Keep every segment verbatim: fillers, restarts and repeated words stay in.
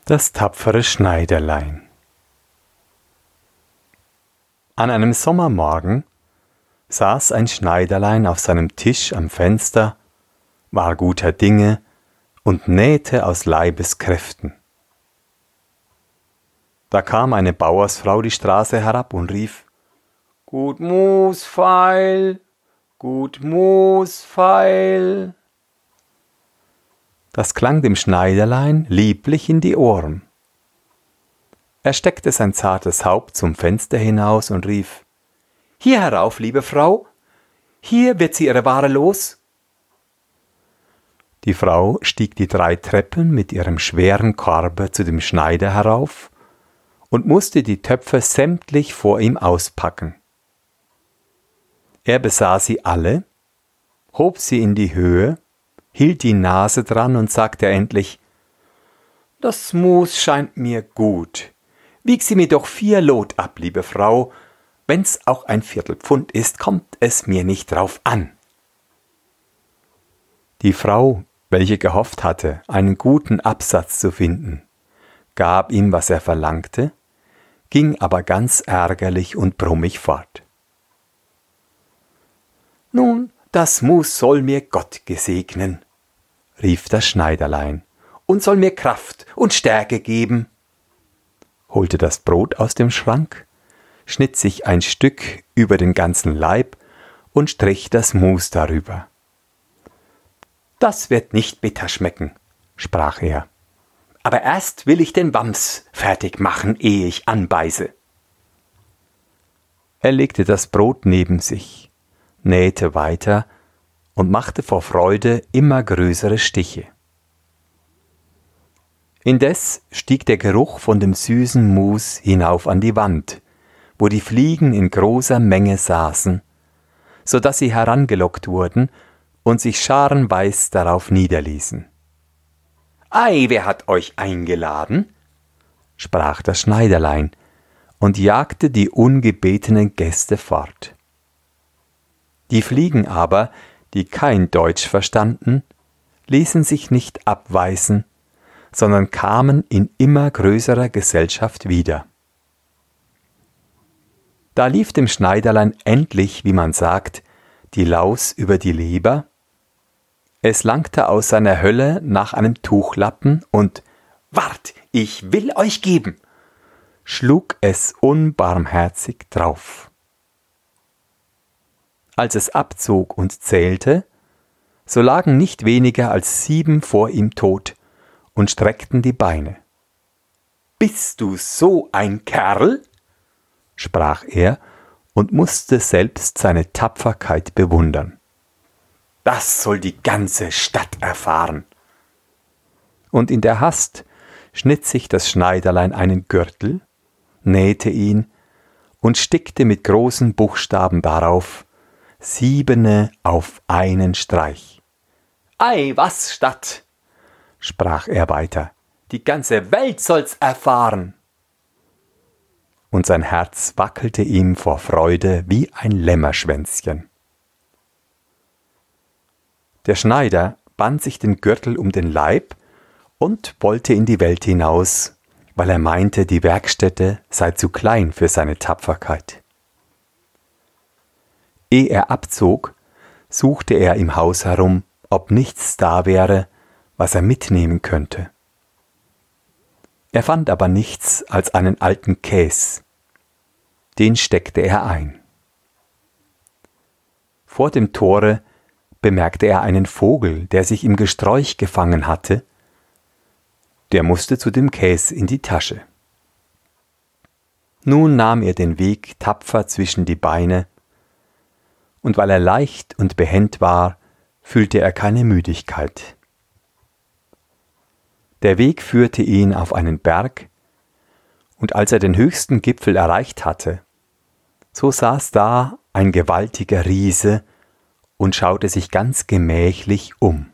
Das tapfere Schneiderlein. An einem Sommermorgen saß ein Schneiderlein auf seinem Tisch am Fenster, war guter Dinge und nähte aus Leibeskräften. Da kam eine Bauersfrau die Straße herab und rief: »Gut Musfeil, gut Musfeil!« Das klang dem Schneiderlein lieblich in die Ohren. Er steckte sein zartes Haupt zum Fenster hinaus und rief: »Hier herauf, liebe Frau, hier wird sie ihre Ware los.« Die Frau stieg die drei Treppen mit ihrem schweren Korbe zu dem Schneider herauf und musste die Töpfe sämtlich vor ihm auspacken. Er besah sie alle, hob sie in die Höhe, hielt die Nase dran und sagte endlich: »Das Mus scheint mir gut. Wieg sie mir doch vier Lot ab, liebe Frau. Wenn's auch ein Viertelpfund ist, kommt es mir nicht drauf an.« Die Frau, welche gehofft hatte, einen guten Absatz zu finden, gab ihm, was er verlangte, ging aber ganz ärgerlich und brummig fort. »Nun, das Mus soll mir Gott gesegnen«, rief das Schneiderlein, »und soll mir Kraft und Stärke geben«, holte das Brot aus dem Schrank, schnitt sich ein Stück über den ganzen Leib und strich das Mus darüber. »Das wird nicht bitter schmecken«, sprach er, »aber erst will ich den Wams fertig machen, ehe ich anbeiße.« Er legte das Brot neben sich, nähte weiter und machte vor Freude immer größere Stiche. Indes stieg der Geruch von dem süßen Mus hinauf an die Wand, wo die Fliegen in großer Menge saßen, so daß sie herangelockt wurden und sich scharenweis darauf niederließen. »Ei, wer hat euch eingeladen?«, sprach das Schneiderlein und jagte die ungebetenen Gäste fort. Die Fliegen aber, die kein Deutsch verstanden, ließen sich nicht abweisen, sondern kamen in immer größerer Gesellschaft wieder. Da lief dem Schneiderlein endlich, wie man sagt, die Laus über die Leber. Es langte aus seiner Hölle nach einem Tuchlappen und »Wart, ich will euch geben«, schlug es unbarmherzig drauf. Als es abzog und zählte, so lagen nicht weniger als sieben vor ihm tot und streckten die Beine. »Bist du so ein Kerl?«, sprach er und musste selbst seine Tapferkeit bewundern. »Das soll die ganze Stadt erfahren.« Und in der Hast schnitt sich das Schneiderlein einen Gürtel, nähte ihn und stickte mit großen Buchstaben darauf: »Siebene auf einen Streich.« »Ei, was, Stadt«, sprach er weiter, »die ganze Welt soll's erfahren.« Und sein Herz wackelte ihm vor Freude wie ein Lämmerschwänzchen. Der Schneider band sich den Gürtel um den Leib und wollte in die Welt hinaus, weil er meinte, die Werkstätte sei zu klein für seine Tapferkeit. Ehe er abzog, suchte er im Haus herum, ob nichts da wäre, was er mitnehmen könnte. Er fand aber nichts als einen alten Käs. Den steckte er ein. Vor dem Tore bemerkte er einen Vogel, der sich im Gesträuch gefangen hatte. Der musste zu dem Käs in die Tasche. Nun nahm er den Weg tapfer zwischen die Beine, und weil er leicht und behend war, fühlte er keine Müdigkeit. Der Weg führte ihn auf einen Berg, und als er den höchsten Gipfel erreicht hatte, so saß da ein gewaltiger Riese und schaute sich ganz gemächlich um.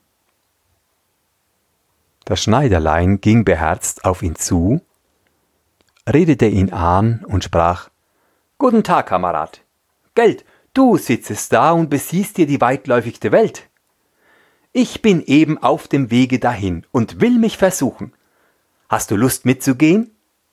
Das Schneiderlein ging beherzt auf ihn zu, redete ihn an und sprach: »Guten Tag, Kamerad. Gelt, du sitzest da und besiehst dir die weitläufigste Welt. Ich bin eben auf dem Wege dahin und will mich versuchen. Hast du Lust mitzugehen?«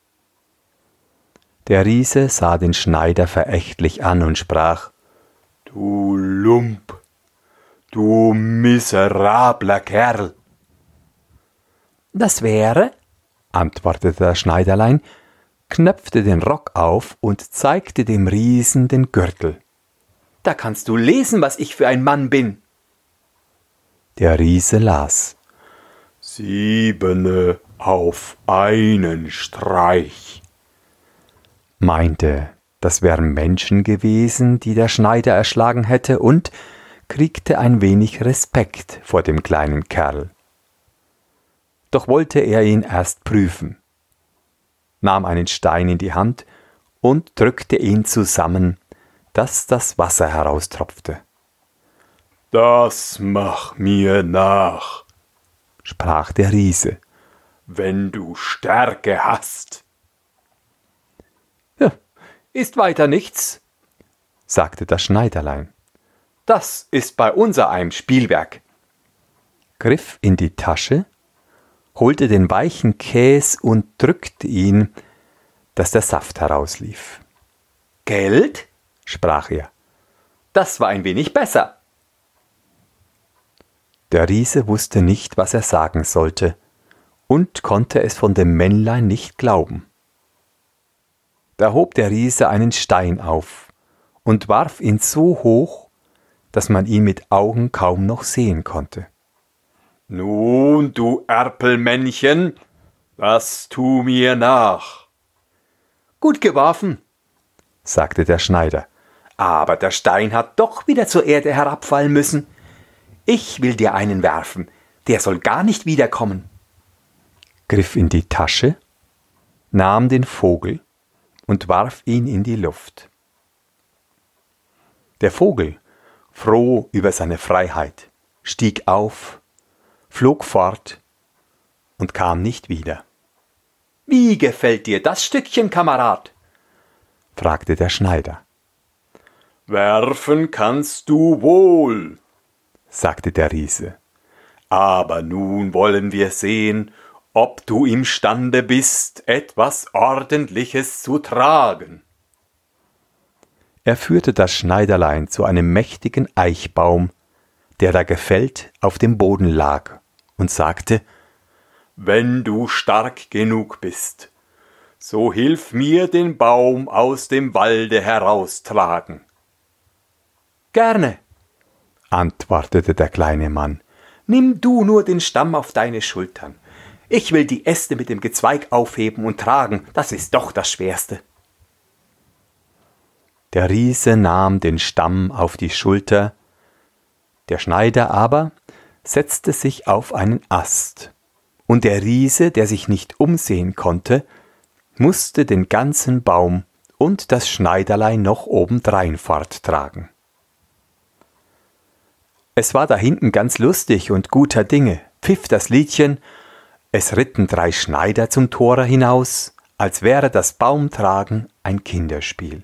Der Riese sah den Schneider verächtlich an und sprach: »Du Lump, du miserabler Kerl!« »Das wäre«, antwortete das Schneiderlein, knöpfte den Rock auf und zeigte dem Riesen den Gürtel. »Da kannst du lesen, was ich für ein Mann bin.« Der Riese las: »Siebene auf einen Streich«, meinte, das wären Menschen gewesen, die der Schneider erschlagen hätte, und kriegte ein wenig Respekt vor dem kleinen Kerl. Doch wollte er ihn erst prüfen, nahm einen Stein in die Hand und drückte ihn zusammen, dass das Wasser heraustropfte. »Das mach mir nach«, sprach der Riese, »wenn du Stärke hast.« »Ja, ist weiter nichts«, sagte das Schneiderlein. »Das ist bei unsereinem Spielwerk«, griff in die Tasche, holte den weichen Käs und drückte ihn, dass der Saft herauslief. »Geld?«, sprach er. »Das war ein wenig besser.« Der Riese wusste nicht, was er sagen sollte, und konnte es von dem Männlein nicht glauben. Da hob der Riese einen Stein auf und warf ihn so hoch, dass man ihn mit Augen kaum noch sehen konnte. »Nun, du Erpelmännchen, das tu mir nach.« »Gut geworfen«, sagte der Schneider, »aber der Stein hat doch wieder zur Erde herabfallen müssen. Ich will dir einen werfen, der soll gar nicht wiederkommen.« Griff in die Tasche, nahm den Vogel und warf ihn in die Luft. Der Vogel, froh über seine Freiheit, stieg auf, flog fort und kam nicht wieder. »Wie gefällt dir das Stückchen, Kamerad?« fragte der Schneider. »Werfen kannst du wohl«, sagte der Riese, »aber nun wollen wir sehen, ob du imstande bist, etwas Ordentliches zu tragen.« Er führte das Schneiderlein zu einem mächtigen Eichbaum, der da gefällt auf dem Boden lag, und sagte: »Wenn du stark genug bist, so hilf mir den Baum aus dem Walde heraustragen.« »Gerne«, antwortete der kleine Mann, »nimm du nur den Stamm auf deine Schultern. Ich will die Äste mit dem Gezweig aufheben und tragen, das ist doch das Schwerste.« Der Riese nahm den Stamm auf die Schulter, der Schneider aber setzte sich auf einen Ast, und der Riese, der sich nicht umsehen konnte, musste den ganzen Baum und das Schneiderlein noch obendrein forttragen. Es war da hinten ganz lustig und guter Dinge, pfiff das Liedchen, es ritten drei Schneider zum Tore hinaus, als wäre das Baumtragen ein Kinderspiel.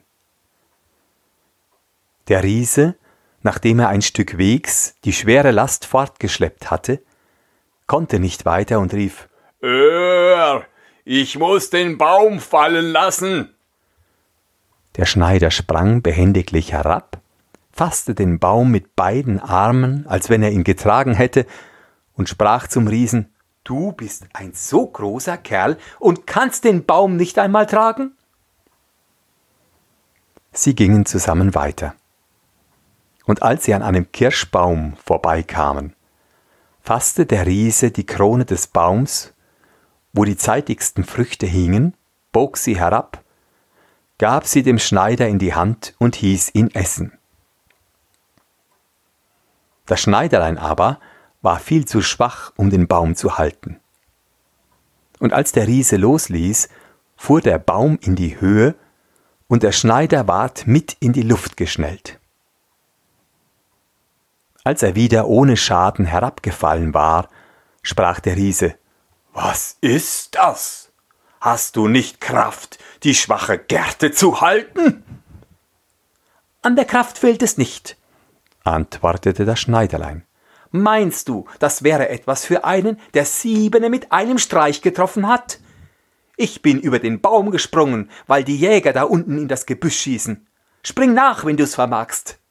Der Riese, nachdem er ein Stück Wegs die schwere Last fortgeschleppt hatte, konnte nicht weiter und rief: »Hör, ich muß den Baum fallen lassen!« Der Schneider sprang behendiglich herab, fasste den Baum mit beiden Armen, als wenn er ihn getragen hätte, und sprach zum Riesen: »Du bist ein so großer Kerl und kannst den Baum nicht einmal tragen?« Sie gingen zusammen weiter. Und als sie an einem Kirschbaum vorbeikamen, fasste der Riese die Krone des Baums, wo die zeitigsten Früchte hingen, bog sie herab, gab sie dem Schneider in die Hand und hieß ihn essen. Das Schneiderlein aber war viel zu schwach, um den Baum zu halten. Und als der Riese losließ, fuhr der Baum in die Höhe, und der Schneider ward mit in die Luft geschnellt. Als er wieder ohne Schaden herabgefallen war, sprach der Riese: »Was ist das? Hast du nicht Kraft, die schwache Gerte zu halten?« »An der Kraft fehlt es nicht«, antwortete das Schneiderlein. »Meinst du, das wäre etwas für einen, der Siebene mit einem Streich getroffen hat? Ich bin über den Baum gesprungen, weil die Jäger da unten in das Gebüsch schießen. Spring nach, wenn du's vermagst.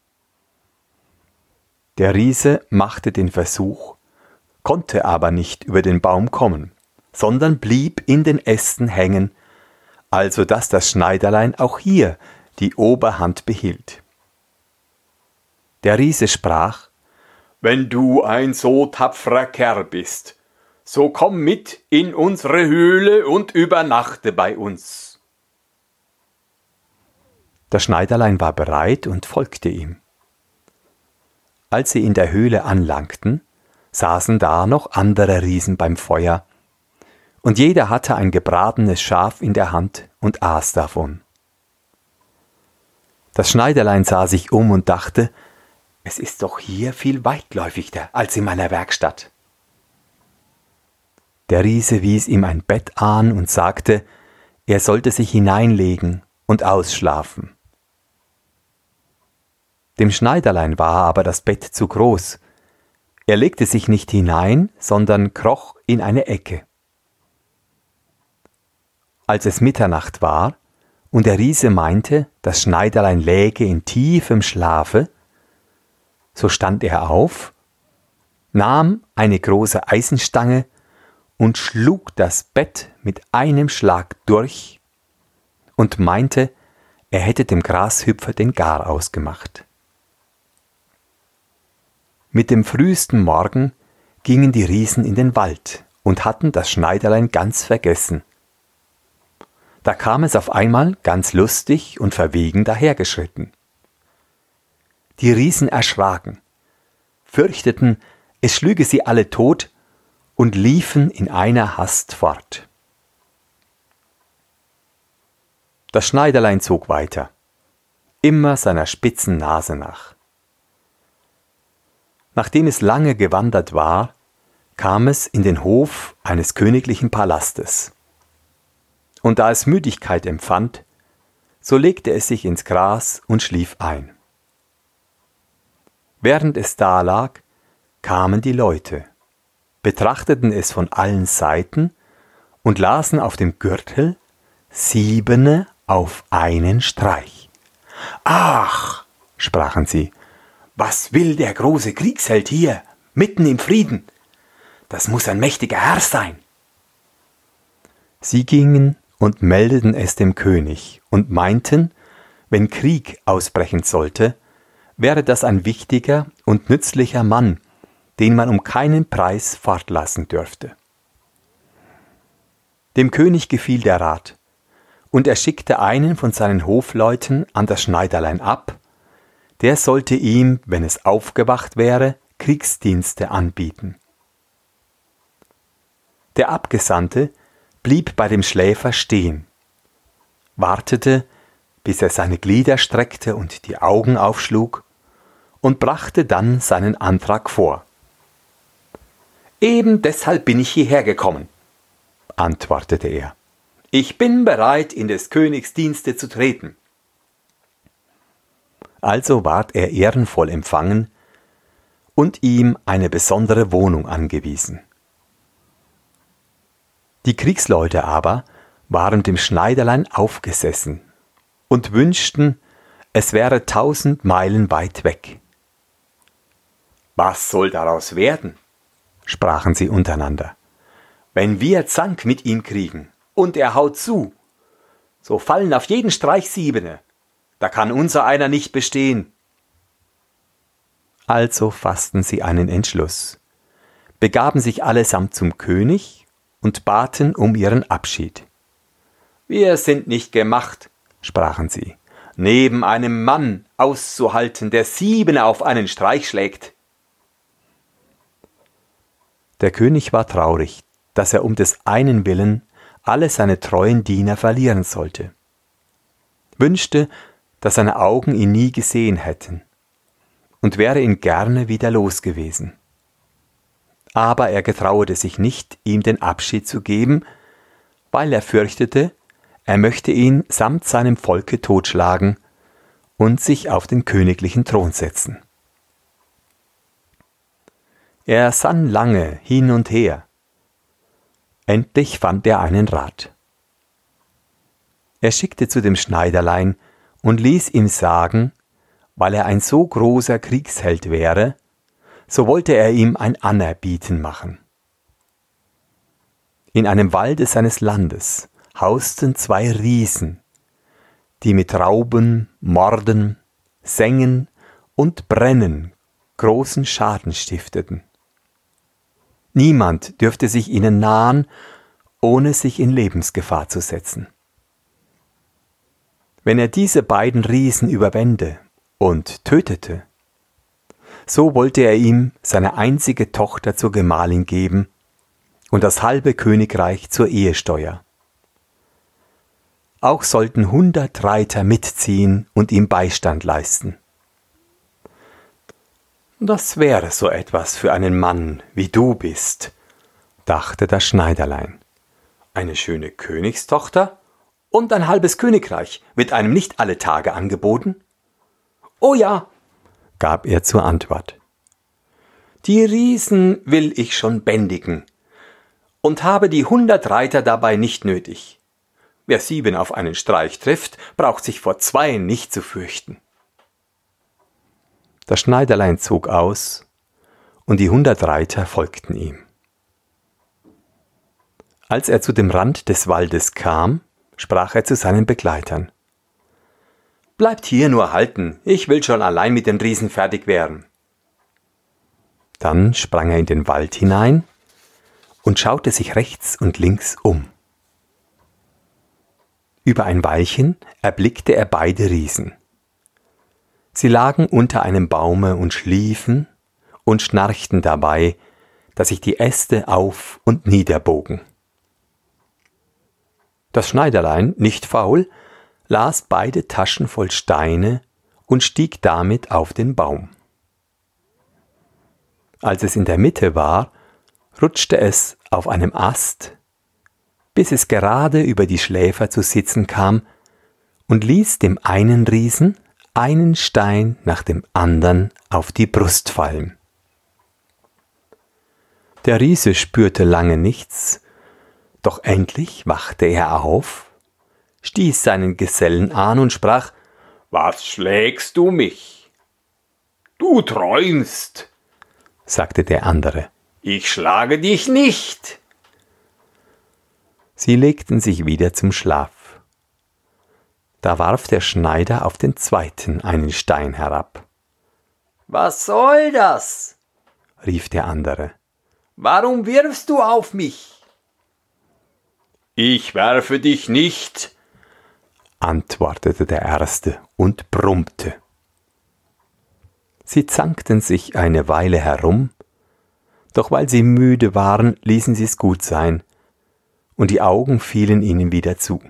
Der Riese machte den Versuch, konnte aber nicht über den Baum kommen, sondern blieb in den Ästen hängen, also dass das Schneiderlein auch hier die Oberhand behielt. Der Riese sprach: »Wenn du ein so tapferer Kerl bist, so komm mit in unsere Höhle und übernachte bei uns.« Das Schneiderlein war bereit und folgte ihm. Als sie in der Höhle anlangten, saßen da noch andere Riesen beim Feuer, und jeder hatte ein gebratenes Schaf in der Hand und aß davon. Das Schneiderlein sah sich um und dachte: Es ist doch hier viel weitläufiger als in meiner Werkstatt. Der Riese wies ihm ein Bett an und sagte, er sollte sich hineinlegen und ausschlafen. Dem Schneiderlein war aber das Bett zu groß. Er legte sich nicht hinein, sondern kroch in eine Ecke. Als es Mitternacht war und der Riese meinte, das Schneiderlein läge in tiefem Schlafe, so stand er auf, nahm eine große Eisenstange und schlug das Bett mit einem Schlag durch und meinte, er hätte dem Grashüpfer den Gar ausgemacht. Mit dem frühesten Morgen gingen die Riesen in den Wald und hatten das Schneiderlein ganz vergessen. Da kam es auf einmal ganz lustig und verwegen dahergeschritten. Die Riesen erschraken, fürchteten, es schlüge sie alle tot und liefen in einer Hast fort. Das Schneiderlein zog weiter, immer seiner spitzen Nase nach. Nachdem es lange gewandert war, kam es in den Hof eines königlichen Palastes. Und da es Müdigkeit empfand, so legte es sich ins Gras und schlief ein. Während es da lag, kamen die Leute, betrachteten es von allen Seiten und lasen auf dem Gürtel Siebene auf einen Streich. »Ach«, sprachen sie, »was will der große Kriegsheld hier, mitten im Frieden? Das muss ein mächtiger Herr sein.« Sie gingen und meldeten es dem König und meinten, wenn Krieg ausbrechen sollte, wäre das ein wichtiger und nützlicher Mann, den man um keinen Preis fortlassen dürfte. Dem König gefiel der Rat, und er schickte einen von seinen Hofleuten an das Schneiderlein ab, der sollte ihm, wenn es aufgewacht wäre, Kriegsdienste anbieten. Der Abgesandte blieb bei dem Schläfer stehen, wartete, bis er seine Glieder streckte und die Augen aufschlug, und brachte dann seinen Antrag vor. »Eben deshalb bin ich hierher gekommen«, antwortete er. »Ich bin bereit, in des Königs Dienste zu treten.« Also ward er ehrenvoll empfangen und ihm eine besondere Wohnung angewiesen. Die Kriegsleute aber waren dem Schneiderlein aufgesessen und wünschten, es wäre tausend Meilen weit weg. »Was soll daraus werden?«, sprachen sie untereinander. »Wenn wir Zank mit ihm kriegen und er haut zu, so fallen auf jeden Streich Siebene. Da kann unser einer nicht bestehen.« Also fassten sie einen Entschluss, begaben sich allesamt zum König und baten um ihren Abschied. »Wir sind nicht gemacht«, sprachen sie, »neben einem Mann auszuhalten, der Siebene auf einen Streich schlägt.« Der König war traurig, dass er um des einen willen alle seine treuen Diener verlieren sollte, wünschte, dass seine Augen ihn nie gesehen hätten, und wäre ihn gerne wieder los gewesen. Aber er getrauete sich nicht, ihm den Abschied zu geben, weil er fürchtete, er möchte ihn samt seinem Volke totschlagen und sich auf den königlichen Thron setzen. Er sann lange hin und her. Endlich fand er einen Rat. Er schickte zu dem Schneiderlein und ließ ihm sagen, weil er ein so großer Kriegsheld wäre, so wollte er ihm ein Anerbieten machen. In einem Walde seines Landes hausten zwei Riesen, die mit Rauben, Morden, Sengen und Brennen großen Schaden stifteten. Niemand dürfte sich ihnen nahen, ohne sich in Lebensgefahr zu setzen. Wenn er diese beiden Riesen überwände und tötete, so wollte er ihm seine einzige Tochter zur Gemahlin geben und das halbe Königreich zur Ehesteuer. Auch sollten hundert Reiter mitziehen und ihm Beistand leisten. Das wäre so etwas für einen Mann, wie du bist, dachte das Schneiderlein. Eine schöne Königstochter und ein halbes Königreich wird einem nicht alle Tage angeboten? Oh ja, gab er zur Antwort. Die Riesen will ich schon bändigen und habe die hundert Reiter dabei nicht nötig. Wer sieben auf einen Streich trifft, braucht sich vor zweien nicht zu fürchten. Das Schneiderlein zog aus, und die hundert Reiter folgten ihm. Als er zu dem Rand des Waldes kam, sprach er zu seinen Begleitern: »Bleibt hier nur halten, ich will schon allein mit den Riesen fertig werden.« Dann sprang er in den Wald hinein und schaute sich rechts und links um. Über ein Weilchen erblickte er beide Riesen. Sie lagen unter einem Baume und schliefen und schnarchten dabei, dass sich die Äste auf und niederbogen. Das Schneiderlein, nicht faul, las beide Taschen voll Steine und stieg damit auf den Baum. Als es in der Mitte war, rutschte es auf einem Ast, bis es gerade über die Schläfer zu sitzen kam und ließ dem einen Riesen einen Stein nach dem andern auf die Brust fallen. Der Riese spürte lange nichts, doch endlich wachte er auf, stieß seinen Gesellen an und sprach: »Was schlägst du mich?« »Du träumst«, sagte der andere. »Ich schlage dich nicht.« Sie legten sich wieder zum Schlaf. Da warf der Schneider auf den zweiten einen Stein herab. »Was soll das?« rief der andere. »Warum wirfst du auf mich?« »Ich werfe dich nicht«, antwortete der Erste und brummte. Sie zankten sich eine Weile herum, doch weil sie müde waren, ließen sie es gut sein, und die Augen fielen ihnen wieder zu.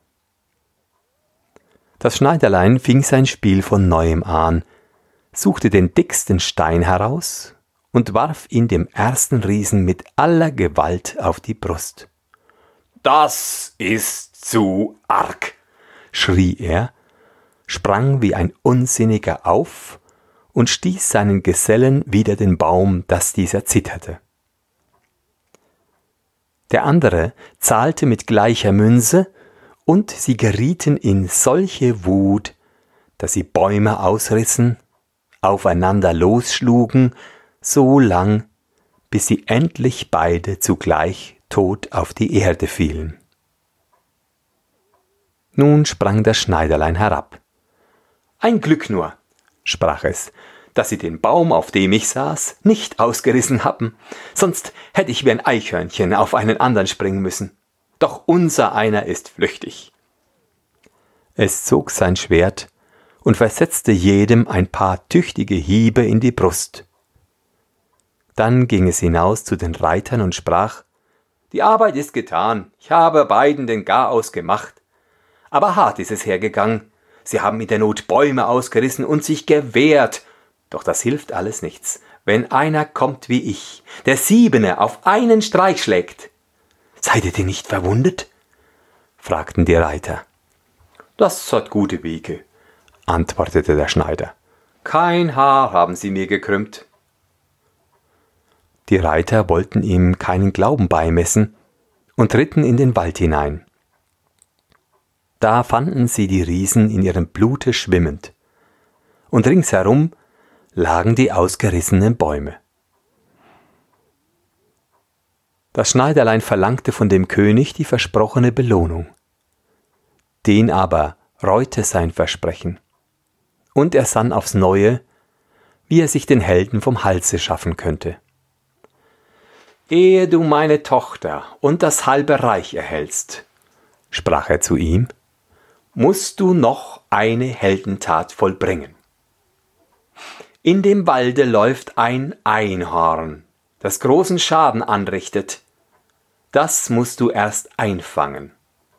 Das Schneiderlein fing sein Spiel von neuem an, suchte den dicksten Stein heraus und warf ihn dem ersten Riesen mit aller Gewalt auf die Brust. »Das ist zu arg«, schrie er, sprang wie ein Unsinniger auf und stieß seinen Gesellen wider den Baum, dass dieser zitterte. Der andere zahlte mit gleicher Münze, und sie gerieten in solche Wut, dass sie Bäume ausrissen, aufeinander losschlugen, so lang, bis sie endlich beide zugleich tot auf die Erde fielen. Nun sprang das Schneiderlein herab. »Ein Glück nur«, sprach es, »dass Sie den Baum, auf dem ich saß, nicht ausgerissen haben, sonst hätte ich wie ein Eichhörnchen auf einen anderen springen müssen. Doch unser einer ist flüchtig.« Es zog sein Schwert und versetzte jedem ein paar tüchtige Hiebe in die Brust. Dann ging es hinaus zu den Reitern und sprach: »Die Arbeit ist getan, ich habe beiden den Garaus gemacht. Aber hart ist es hergegangen, sie haben in der Not Bäume ausgerissen und sich gewehrt, doch das hilft alles nichts, wenn einer kommt wie ich, der Siebene auf einen Streich schlägt.« »Seid ihr denn nicht verwundet?« fragten die Reiter. »Das hat gute Wege«, antwortete der Schneider. »Kein Haar haben sie mir gekrümmt.« Die Reiter wollten ihm keinen Glauben beimessen und ritten in den Wald hinein. Da fanden sie die Riesen in ihrem Blute schwimmend, und ringsherum lagen die ausgerissenen Bäume. Das Schneiderlein verlangte von dem König die versprochene Belohnung. Den aber reute sein Versprechen, und er sann aufs Neue, wie er sich den Helden vom Halse schaffen könnte. »Ehe du meine Tochter und das halbe Reich erhältst«, sprach er zu ihm, »musst du noch eine Heldentat vollbringen. In dem Walde läuft ein Einhorn, das großen Schaden anrichtet. Das musst du erst einfangen.«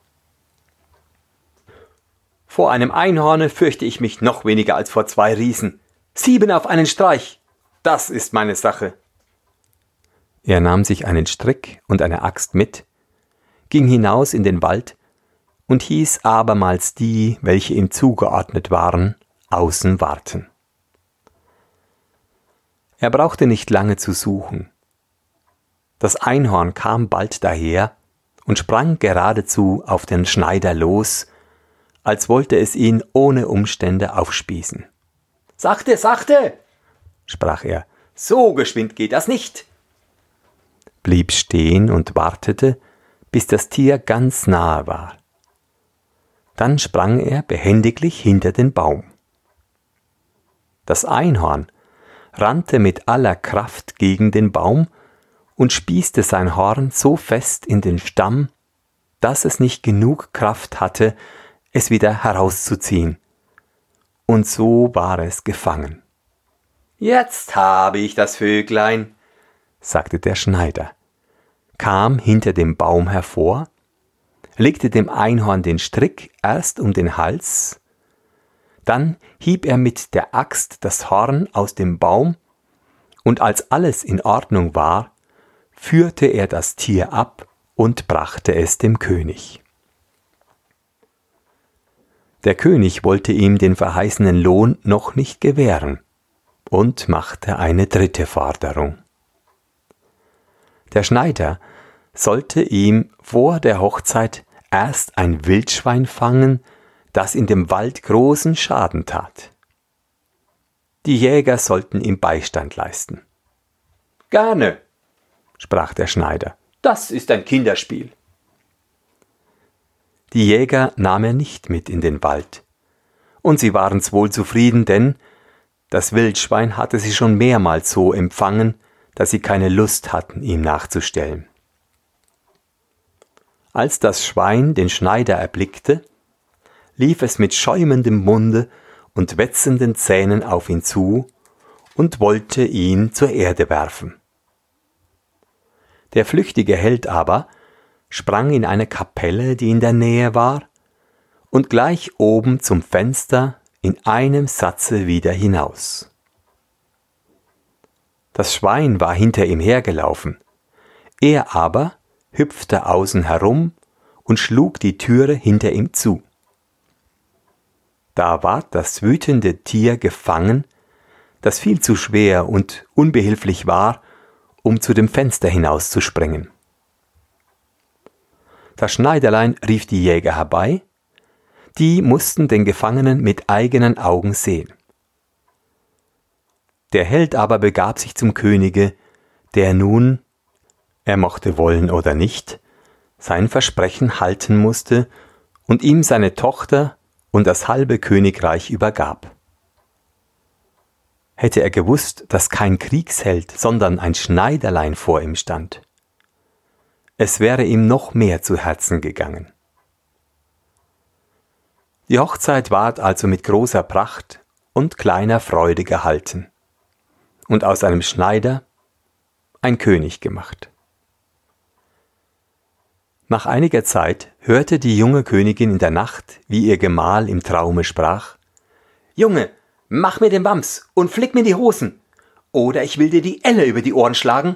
»Vor einem Einhorne fürchte ich mich noch weniger als vor zwei Riesen. Sieben auf einen Streich, das ist meine Sache.« Er nahm sich einen Strick und eine Axt mit, ging hinaus in den Wald und hieß abermals die, welche ihm zugeordnet waren, außen warten. Er brauchte nicht lange zu suchen. Das Einhorn kam bald daher und sprang geradezu auf den Schneider los, als wollte es ihn ohne Umstände aufspießen. »Sachte, sachte«, sprach er, »so geschwind geht das nicht«, blieb stehen und wartete, bis das Tier ganz nahe war. Dann sprang er behendiglich hinter den Baum. Das Einhorn rannte mit aller Kraft gegen den Baum und spießte sein Horn so fest in den Stamm, dass es nicht genug Kraft hatte, es wieder herauszuziehen. Und so war es gefangen. »Jetzt habe ich das Vöglein«, sagte der Schneider, kam hinter dem Baum hervor, legte dem Einhorn den Strick erst um den Hals, dann hieb er mit der Axt das Horn aus dem Baum, und als alles in Ordnung war, führte er das Tier ab und brachte es dem König. Der König wollte ihm den verheißenen Lohn noch nicht gewähren und machte eine dritte Forderung. Der Schneider sollte ihm vor der Hochzeit erst ein Wildschwein fangen, das in dem Wald großen Schaden tat. Die Jäger sollten ihm Beistand leisten. »Gerne«, sprach der Schneider, »das ist ein Kinderspiel.« Die Jäger nahm er nicht mit in den Wald, und sie waren's wohl zufrieden, denn das Wildschwein hatte sie schon mehrmals so empfangen, dass sie keine Lust hatten, ihm nachzustellen. Als das Schwein den Schneider erblickte, lief es mit schäumendem Munde und wetzenden Zähnen auf ihn zu und wollte ihn zur Erde werfen. Der flüchtige Held aber sprang in eine Kapelle, die in der Nähe war, und gleich oben zum Fenster in einem Satze wieder hinaus. Das Schwein war hinter ihm hergelaufen, er aber hüpfte außen herum und schlug die Türe hinter ihm zu. Da ward das wütende Tier gefangen, das viel zu schwer und unbehilflich war, um zu dem Fenster hinauszuspringen. Das Schneiderlein rief die Jäger herbei, die mussten den Gefangenen mit eigenen Augen sehen. Der Held aber begab sich zum Könige, der nun, er mochte wollen oder nicht, sein Versprechen halten musste und ihm seine Tochter und das halbe Königreich übergab. Hätte er gewusst, dass kein Kriegsheld, sondern ein Schneiderlein vor ihm stand, es wäre ihm noch mehr zu Herzen gegangen. Die Hochzeit ward also mit großer Pracht und kleiner Freude gehalten und aus einem Schneider ein König gemacht. Nach einiger Zeit hörte die junge Königin in der Nacht, wie ihr Gemahl im Traume sprach: »Junge, mach mir den Wams und flick mir die Hosen, oder ich will dir die Elle über die Ohren schlagen.«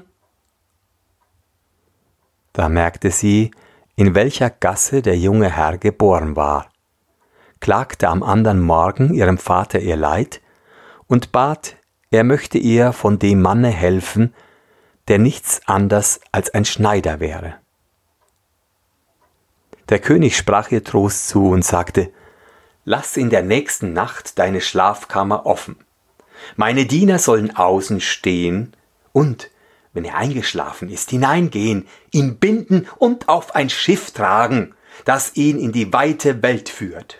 Da merkte sie, in welcher Gasse der junge Herr geboren war, klagte am andern Morgen ihrem Vater ihr Leid und bat, er möchte ihr von dem Manne helfen, der nichts anders als ein Schneider wäre. Der König sprach ihr Trost zu und sagte: Lass in der nächsten Nacht deine Schlafkammer offen. Meine Diener sollen außen stehen und, wenn er eingeschlafen ist, hineingehen, ihn binden und auf ein Schiff tragen, das ihn in die weite Welt führt.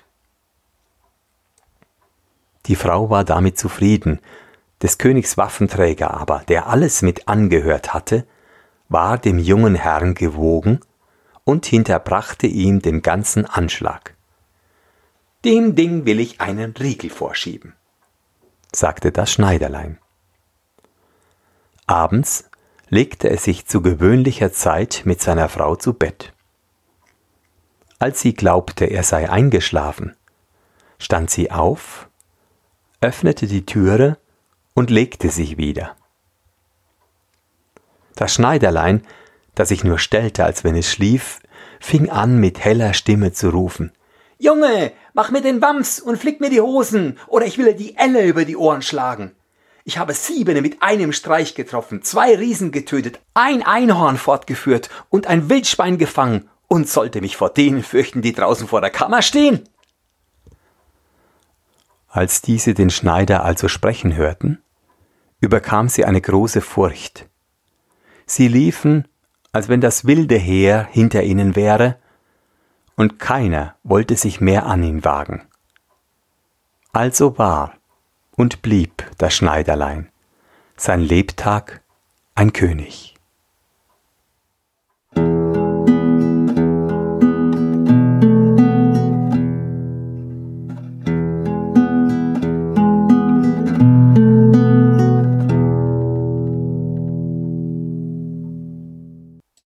Die Frau war damit zufrieden. Des Königs Waffenträger aber, der alles mit angehört hatte, war dem jungen Herrn gewogen und hinterbrachte ihm den ganzen Anschlag. Dem Ding will ich einen Riegel vorschieben, sagte das Schneiderlein. Abends legte er sich zu gewöhnlicher Zeit mit seiner Frau zu Bett. Als sie glaubte, er sei eingeschlafen, stand sie auf, öffnete die Türe und legte sich wieder. Das Schneiderlein, das sich nur stellte, als wenn es schlief, fing an, mit heller Stimme zu rufen: »Junge, mach mir den Wams und flick mir die Hosen, oder ich will dir die Elle über die Ohren schlagen. Ich habe siebene mit einem Streich getroffen, zwei Riesen getötet, ein Einhorn fortgeführt und ein Wildschwein gefangen und sollte mich vor denen fürchten, die draußen vor der Kammer stehen.« Als diese den Schneider also sprechen hörten, überkam sie eine große Furcht. Sie liefen, als wenn das wilde Heer hinter ihnen wäre, und keiner wollte sich mehr an ihn wagen. Also war und blieb das Schneiderlein sein Lebtag ein König.